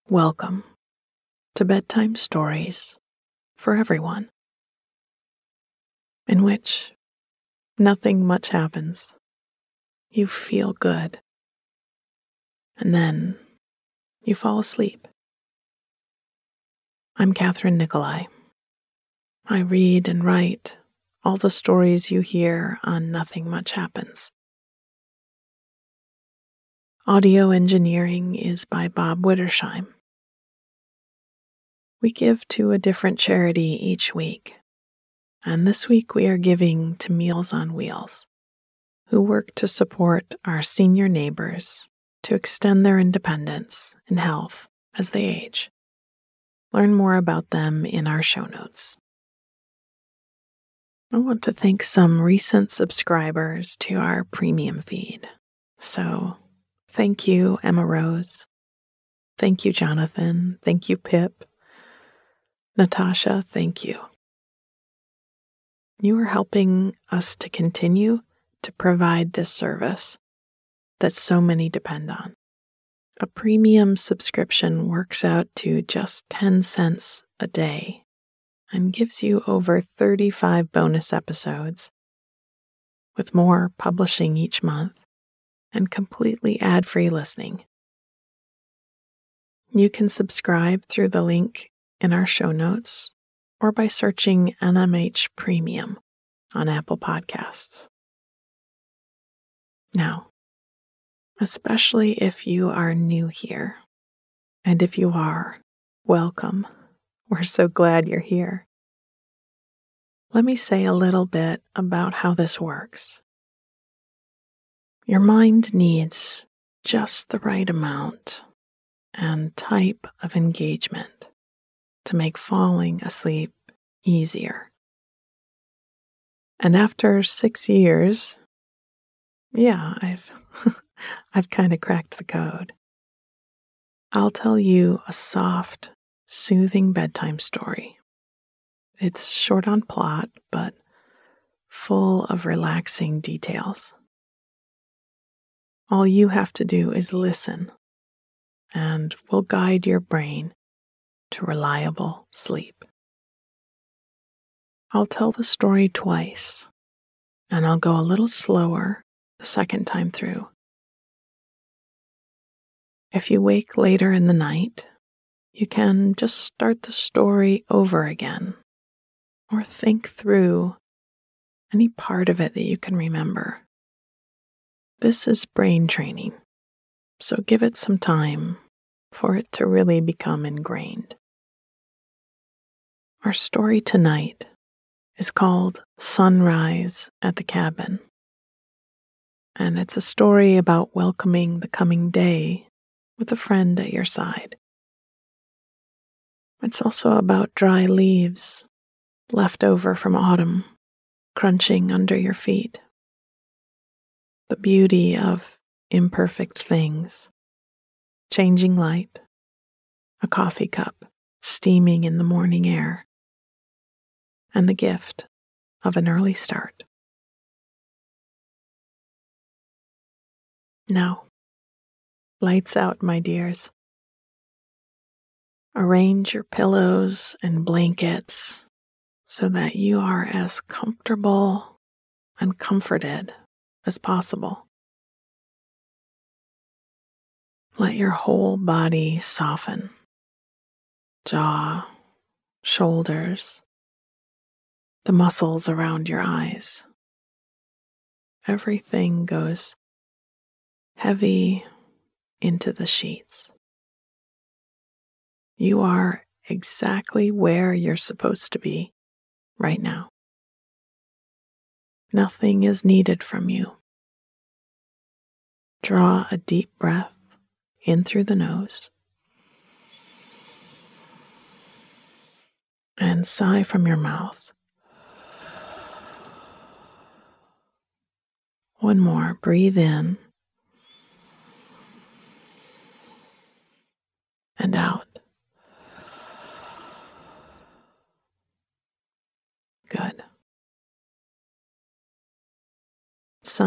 Welcome to Bedtime Stories for Everyone, in which nothing much happens. You feel good, and then you fall asleep. I'm Catherine Nicolai. I read and write all the stories you hear on Nothing Much Happens. Audio engineering is by Bob Wittersheim. We give to a different charity each week, and this week we are giving to Meals on Wheels, who work to support our senior neighbors to extend their independence and health as they age. Learn more about them in our show notes. I want to thank some recent subscribers to our premium feed. So, thank you, Emma Rose. Thank you, Jonathan. Thank you, Pip. Natasha, thank you. You are helping us to continue to provide this service that so many depend on. A premium subscription works out to just 10 cents a day and gives you over 35 bonus episodes, with more publishing each month and completely ad-free listening. You can subscribe through the link in our show notes or by searching NMH Premium on Apple Podcasts. Now, especially if you are new here, and if you are, welcome. We're so glad you're here. Let me say a little bit about how this works. Your mind needs just the right amount and type of engagement to make falling asleep easier. And after 6 years, I've kind of cracked the code. I'll tell you a soft, soothing bedtime story. It's short on plot, but full of relaxing details. All you have to do is listen, and we'll guide your brain to reliable sleep. I'll tell the story twice, and I'll go a little slower the second time through. If you wake later in the night, you can just start the story over again, or think through any part of it that you can remember. This is brain training, so give it some time for it to really become ingrained. Our story tonight is called Sunrise at the Cabin, and it's a story about welcoming the coming day with a friend at your side. It's also about dry leaves left over from autumn crunching under your feet. The beauty of imperfect things, changing light, a coffee cup steaming in the morning air, and the gift of an early start. Now, lights out, my dears. Arrange your pillows and blankets so that you are as comfortable and comforted as possible. Let your whole body soften. Jaw, shoulders, the muscles around your eyes. Everything goes heavy into the sheets. You are exactly where you're supposed to be right now. Nothing is needed from you. Draw a deep breath in through the nose and sigh from your mouth. One more. Breathe in and out. Good.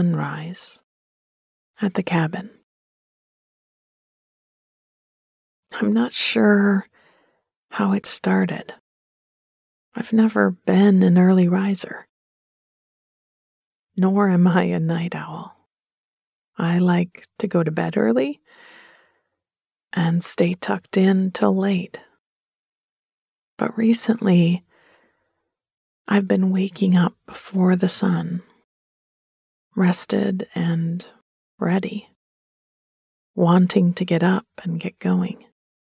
Sunrise at the cabin. I'm not sure how it started. I've never been an early riser, nor am I a night owl. I like to go to bed early and stay tucked in till late. But recently, I've been waking up before the sun, rested and ready, wanting to get up and get going.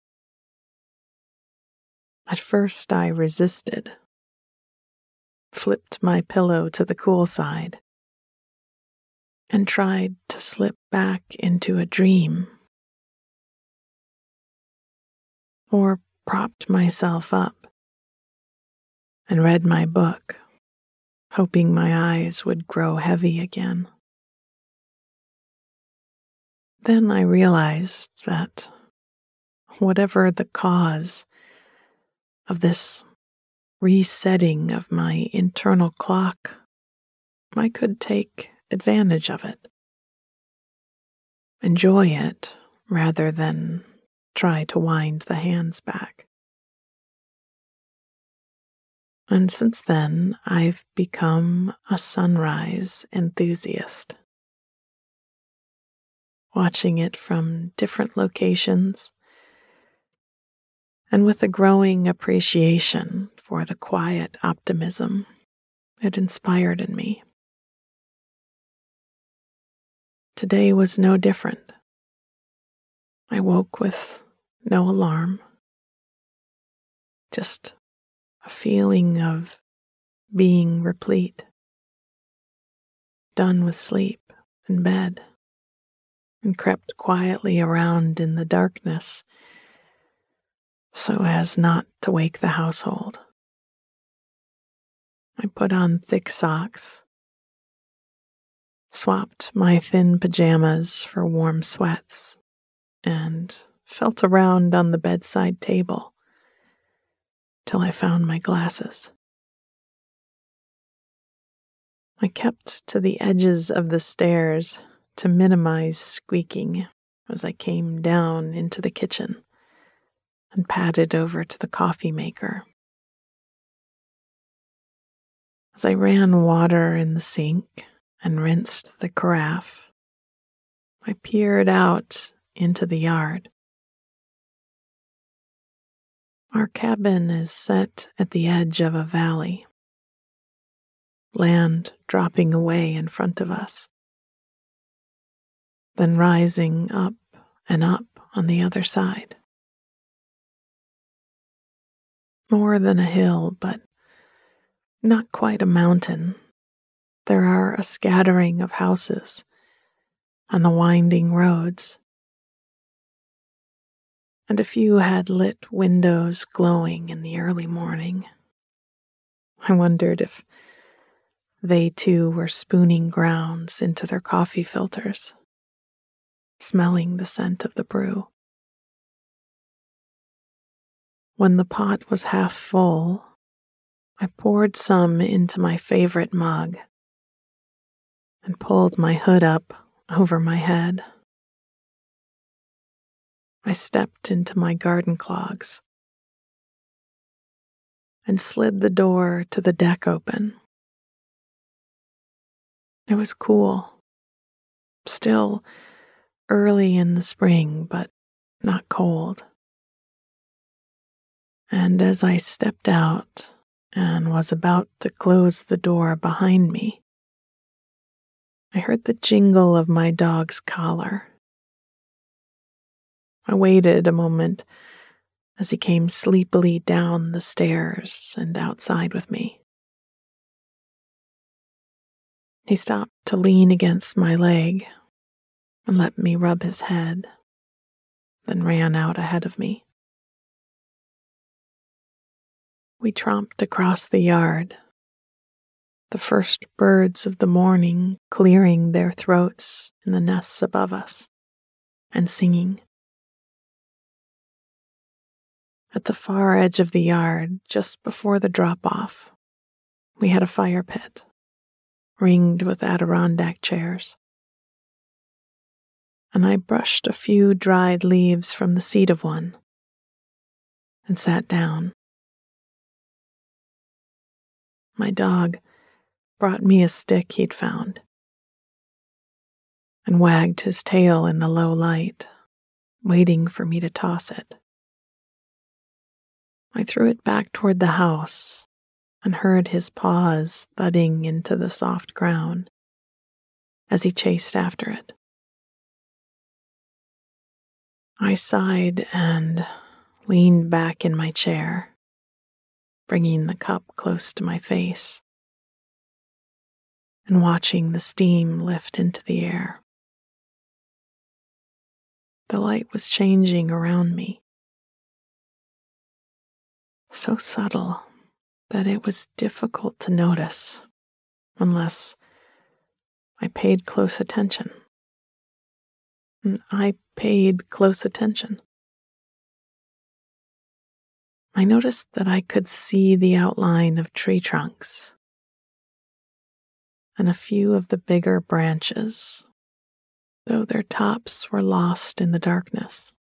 At first, I resisted, flipped my pillow to the cool side, and tried to slip back into a dream, or propped myself up and read my book, hoping my eyes would grow heavy again. Then I realized that whatever the cause of this resetting of my internal clock, I could take advantage of it, enjoy it rather than try to wind the hands back. And since then, I've become a sunrise enthusiast, watching it from different locations and with a growing appreciation for the quiet optimism it inspired in me. Today was no different. I woke with no alarm, just a feeling of being replete, done with sleep in bed, and crept quietly around in the darkness so as not to wake the household. I put on thick socks, swapped my thin pajamas for warm sweats, and felt around on the bedside table till I found my glasses. I kept to the edges of the stairs to minimize squeaking as I came down into the kitchen and padded over to the coffee maker. As I ran water in the sink and rinsed the carafe, I peered out into the yard. Our cabin is set at the edge of a valley, land dropping away in front of us, then rising up and up on the other side. More than a hill, but not quite a mountain. There are a scattering of houses on the winding roads, and a few had lit windows glowing in the early morning. I wondered if they too were spooning grounds into their coffee filters, smelling the scent of the brew. When the pot was half full, I poured some into my favorite mug and pulled my hood up over my head. I stepped into my garden clogs and slid the door to the deck open. It was cool, still early in the spring, but not cold. And as I stepped out and was about to close the door behind me, I heard the jingle of my dog's collar. I waited a moment as he came sleepily down the stairs and outside with me. He stopped to lean against my leg and let me rub his head, then ran out ahead of me. We tromped across the yard, the first birds of the morning clearing their throats in the nests above us and singing. At the far edge of the yard, just before the drop-off, we had a fire pit, ringed with Adirondack chairs, and I brushed a few dried leaves from the seat of one and sat down. My dog brought me a stick he'd found and wagged his tail in the low light, waiting for me to toss it. I threw it back toward the house and heard his paws thudding into the soft ground as he chased after it. I sighed and leaned back in my chair, bringing the cup close to my face and watching the steam lift into the air. The light was changing around me, so subtle that it was difficult to notice unless I paid close attention. And I paid close attention. I noticed that I could see the outline of tree trunks and a few of the bigger branches, though their tops were lost in the darkness.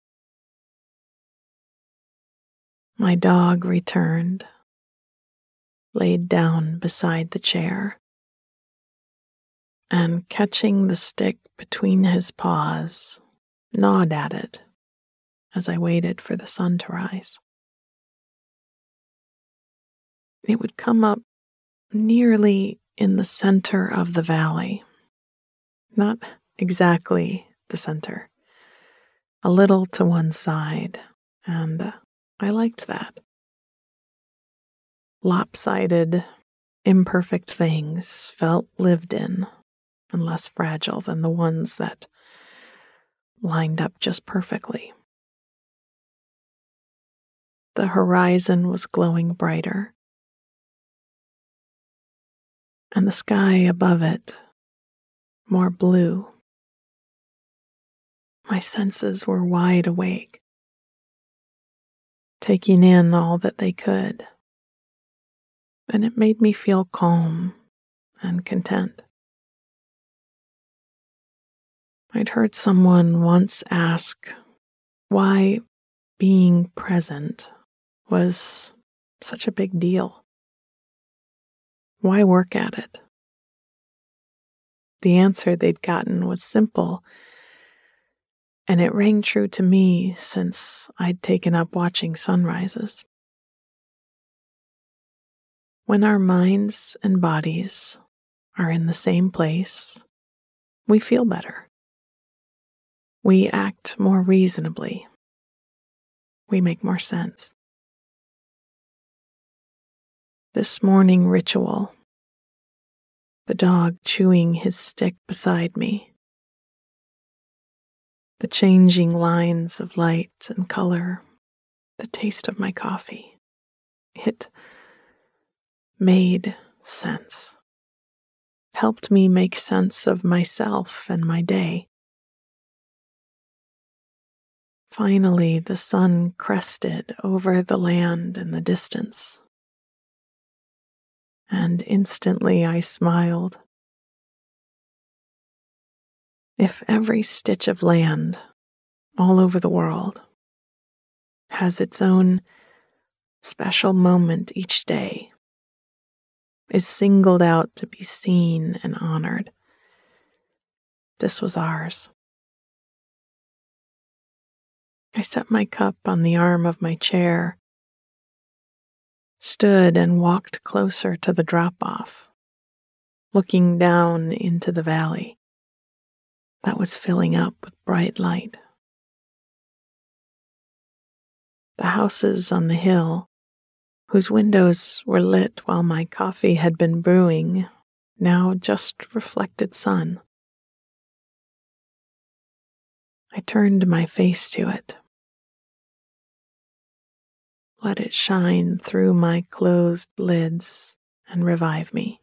My dog returned, laid down beside the chair, and catching the stick between his paws, gnawed at it as I waited for the sun to rise. It would come up nearly in the center of the valley, not exactly the center, a little to one side, and I liked that. Lopsided, imperfect things felt lived in and less fragile than the ones that lined up just perfectly. The horizon was glowing brighter, and the sky above it more blue. My senses were wide awake, taking in all that they could, and it made me feel calm and content. I'd heard someone once ask why being present was such a big deal. Why work at it? The answer they'd gotten was simple, and it rang true to me since I'd taken up watching sunrises. When our minds and bodies are in the same place, we feel better. We act more reasonably. We make more sense. This morning ritual, the dog chewing his stick beside me, the changing lines of light and color, the taste of my coffee, it made sense, helped me make sense of myself and my day. Finally, the sun crested over the land in the distance, and instantly I smiled. If every stitch of land all over the world has its own special moment each day, is singled out to be seen and honored, this was ours. I set my cup on the arm of my chair, stood and walked closer to the drop-off, looking down into the valley that was filling up with bright light. The houses on the hill, whose windows were lit while my coffee had been brewing, now just reflected sun. I turned my face to it. Let it shine through my closed lids and revive me.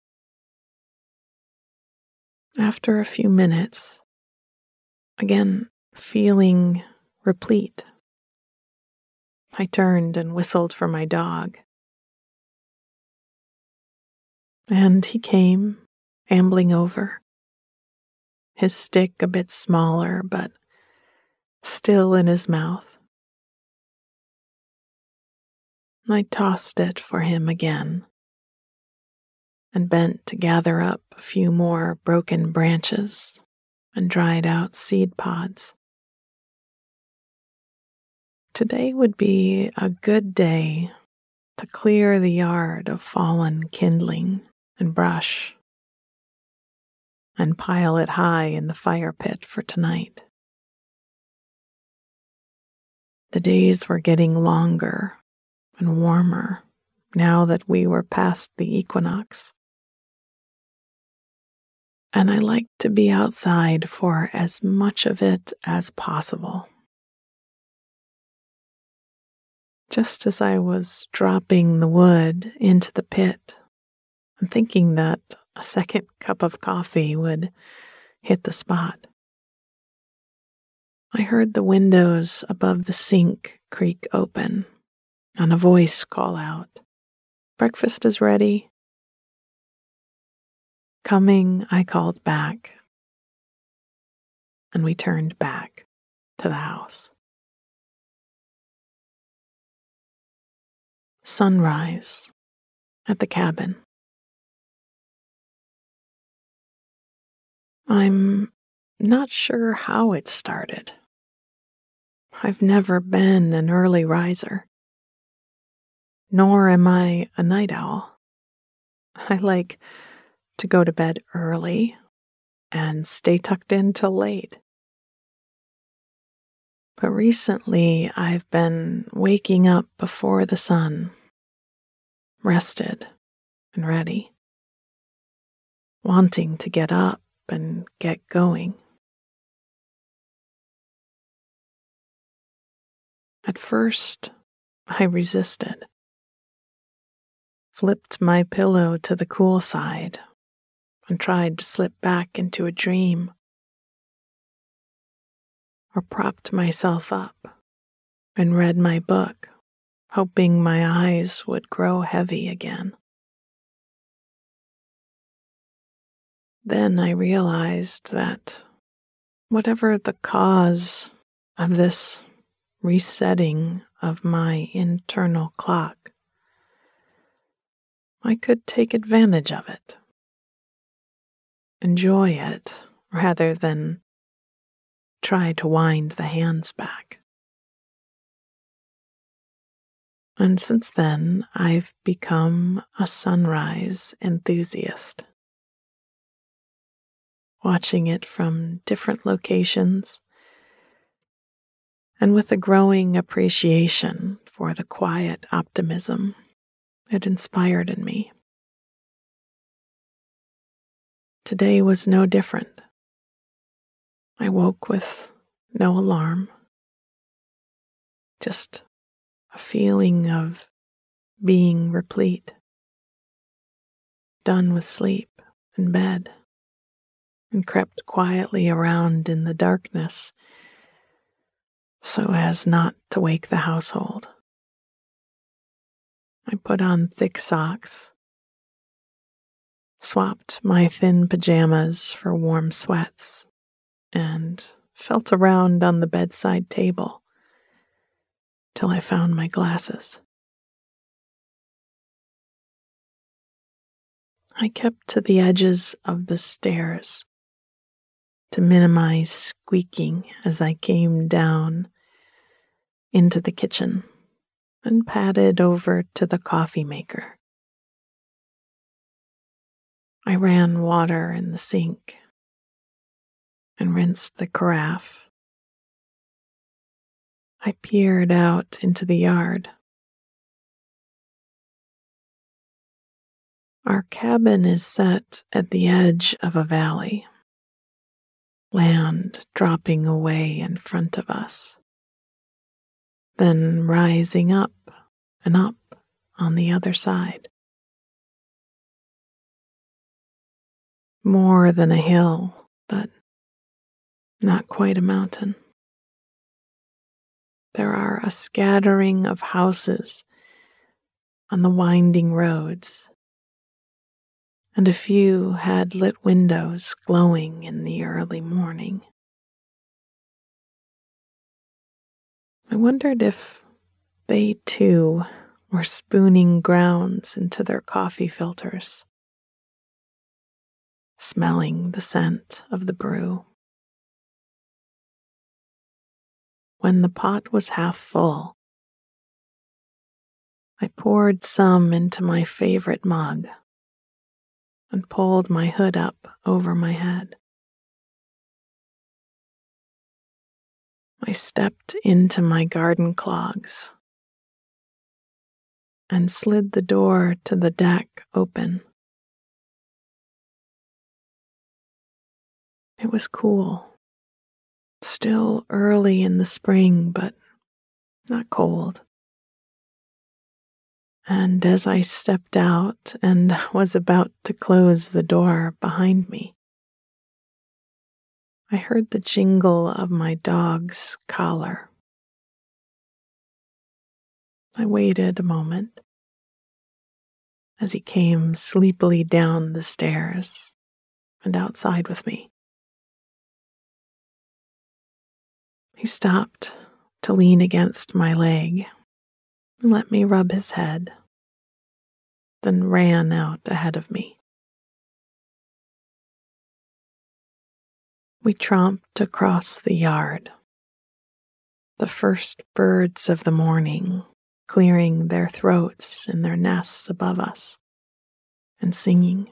After a few minutes, again feeling replete, I turned and whistled for my dog. And he came, ambling over, his stick a bit smaller, but still in his mouth. I tossed it for him again and bent to gather up a few more broken branches and dried out seed pods. Today would be a good day to clear the yard of fallen kindling and brush and pile it high in the fire pit for tonight. The days were getting longer and warmer now that we were past the equinox. And I like to be outside for as much of it as possible. Just as I was dropping the wood into the pit and thinking that a second cup of coffee would hit the spot, I heard the windows above the sink creak open and a voice call out, "Breakfast is ready." Coming, I called back, and we turned back to the house. Sunrise at the cabin. I'm not sure how it started. I've never been an early riser, nor am I a night owl. I like to go to bed early and stay tucked in till late. But recently I've been waking up before the sun, rested and ready, wanting to get up and get going. At first, I resisted, flipped my pillow to the cool side, and tried to slip back into a dream, or propped myself up and read my book, hoping my eyes would grow heavy again. Then I realized that whatever the cause of this resetting of my internal clock, I could take advantage of it, enjoy it, rather than try to wind the hands back. And since then, I've become a sunrise enthusiast, watching it from different locations and with a growing appreciation for the quiet optimism it inspired in me. Today was no different. I woke with no alarm, just a feeling of being replete, done with sleep in bed, and crept quietly around in the darkness so as not to wake the household. I put on thick socks, swapped my thin pajamas for warm sweats, and felt around on the bedside table till I found my glasses. I kept to the edges of the stairs to minimize squeaking as I came down into the kitchen and padded over to the coffee maker. I ran water in the sink and rinsed the carafe. I peered out into the yard. Our cabin is set at the edge of a valley, land dropping away in front of us, then rising up and up on the other side. More than a hill, but not quite a mountain. There are a scattering of houses on the winding roads, and a few had lit windows glowing in the early morning. I wondered if they too were spooning grounds into their coffee filters, smelling the scent of the brew. When the pot was half full, I poured some into my favorite mug and pulled my hood up over my head. I stepped into my garden clogs and slid the door to the deck open. It was cool, still early in the spring, but not cold. And as I stepped out and was about to close the door behind me, I heard the jingle of my dog's collar. I waited a moment as he came sleepily down the stairs and outside with me. He stopped to lean against my leg and let me rub his head, then ran out ahead of me. We tromped across the yard, the first birds of the morning clearing their throats in their nests above us and singing.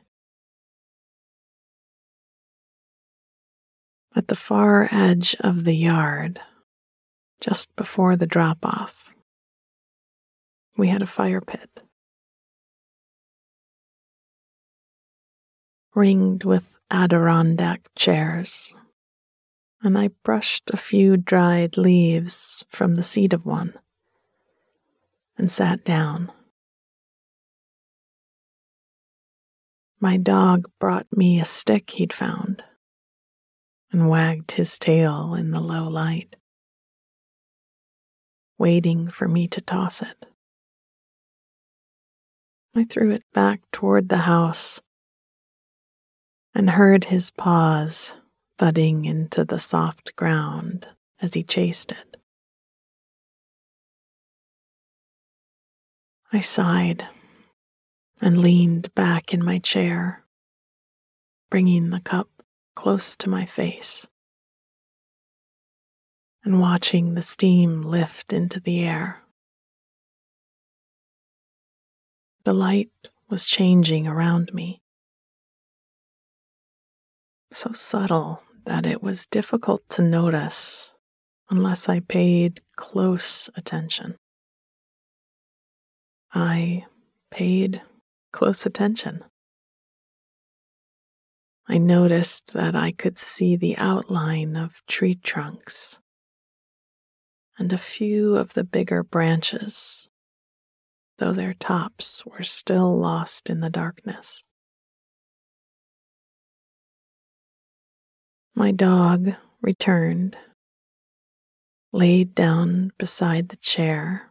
At the far edge of the yard, just before the drop-off, we had a fire pit, ringed with Adirondack chairs, and I brushed a few dried leaves from the seat of one and sat down. My dog brought me a stick he'd found and wagged his tail in the low light, waiting for me to toss it. I threw it back toward the house and heard his paws thudding into the soft ground as he chased it. I sighed and leaned back in my chair, bringing the cup close to my face and watching the steam lift into the air. The light was changing around me, so subtle that it was difficult to notice unless I paid close attention. I paid close attention. I noticed that I could see the outline of tree trunks and a few of the bigger branches, though their tops were still lost in the darkness. My dog returned, laid down beside the chair,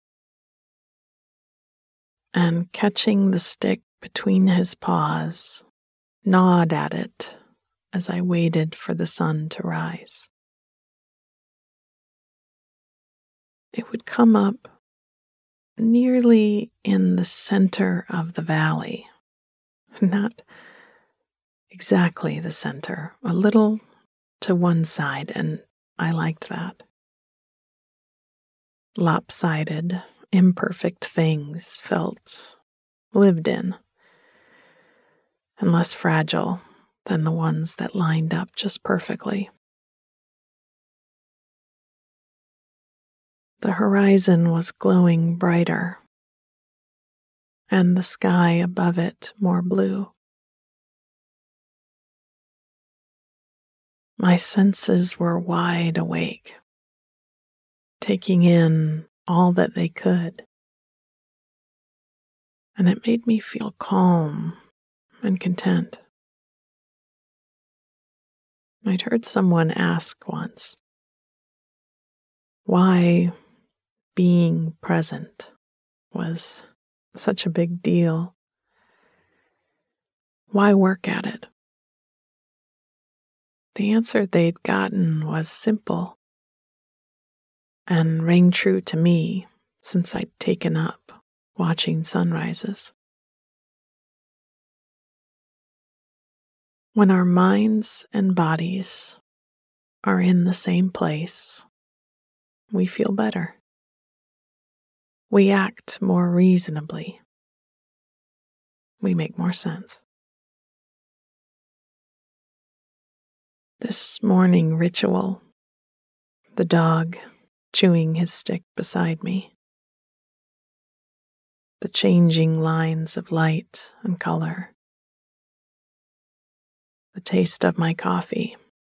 and catching the stick between his paws, gnawed at it as I waited for the sun to rise. It would come up nearly in the center of the valley, not exactly the center, a little to one side, and I liked that. Lopsided, imperfect things felt lived in and less fragile than the ones that lined up just perfectly. The horizon was glowing brighter, and the sky above it more blue. My senses were wide awake, taking in all that they could, and it made me feel calm and content. I'd heard someone ask once why being present was such a big deal. Why work at it? The answer they'd gotten was simple and rang true to me since I'd taken up watching sunrises. When our minds and bodies are in the same place, we feel better. We act more reasonably. We make more sense. This morning ritual, the dog chewing his stick beside me, the changing lines of light and color, the taste of my coffee,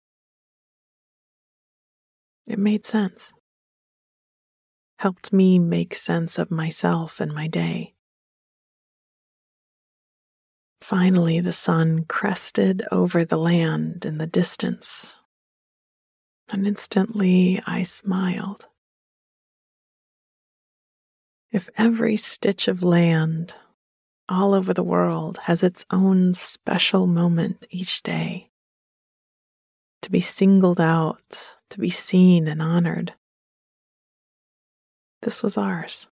it made sense. Helped me make sense of myself and my day. Finally, the sun crested over the land in the distance, and instantly I smiled. If every stitch of land all over the world has its own special moment each day, to be singled out, to be seen and honored, this was ours.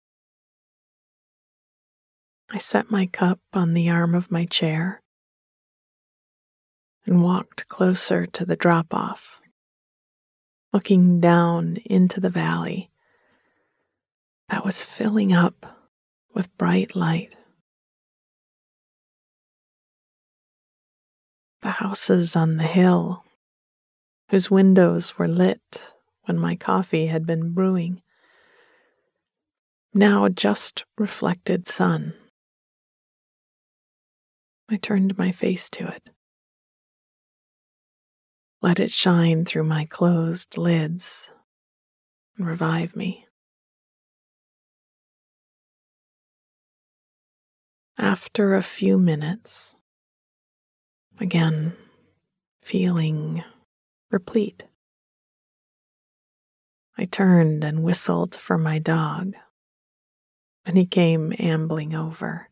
I set my cup on the arm of my chair and walked closer to the drop-off, looking down into the valley that was filling up with bright light. The houses on the hill, whose windows were lit when my coffee had been brewing, now just reflected sun. I turned my face to it, let it shine through my closed lids and revive me. After a few minutes, again feeling replete, I turned and whistled for my dog, and he came ambling over,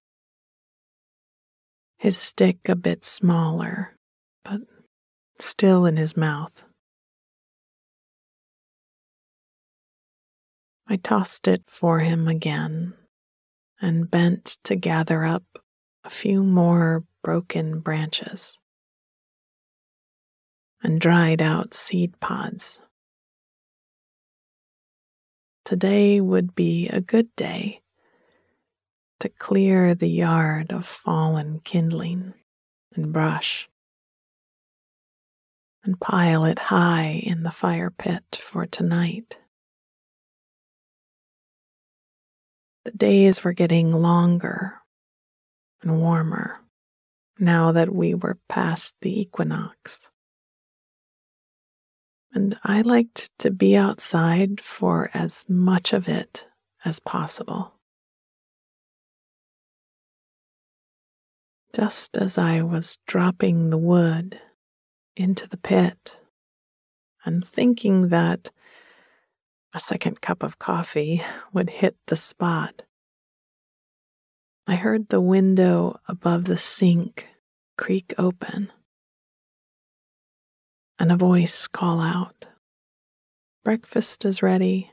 his stick a bit smaller, but still in his mouth. I tossed it for him again and bent to gather up a few more broken branches and dried out seed pods. Today would be a good day to clear the yard of fallen kindling and brush and pile it high in the fire pit for tonight. The days were getting longer and warmer now that we were past the equinox. And I liked to be outside for as much of it as possible. Just as I was dropping the wood into the pit and thinking that a second cup of coffee would hit the spot, I heard the window above the sink creak open and a voice call out, "Breakfast is ready."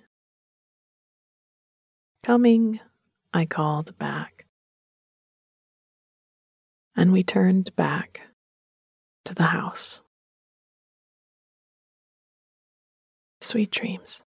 "Coming," I called back, and we turned back to the house. Sweet dreams.